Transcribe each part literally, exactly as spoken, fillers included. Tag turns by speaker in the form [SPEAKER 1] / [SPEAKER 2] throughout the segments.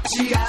[SPEAKER 1] chica.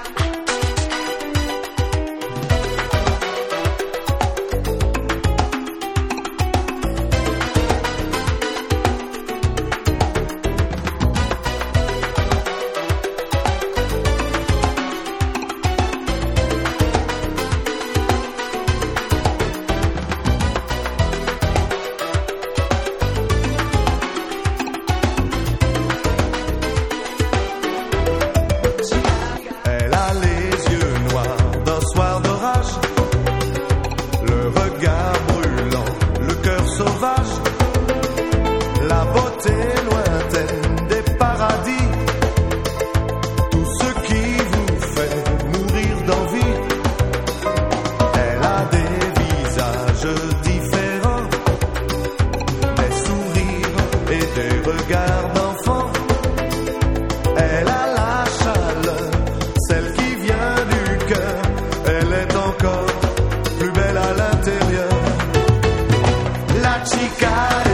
[SPEAKER 2] La beauté lointaine des paradis, tout ce qui vous fait mourir d'envie. Elle a des visages différents, des sourires et des regards d'enfant. Elle a la chaleur, celle qui vient du cœur. Elle est encore plus belle à l'intérieur. La chica.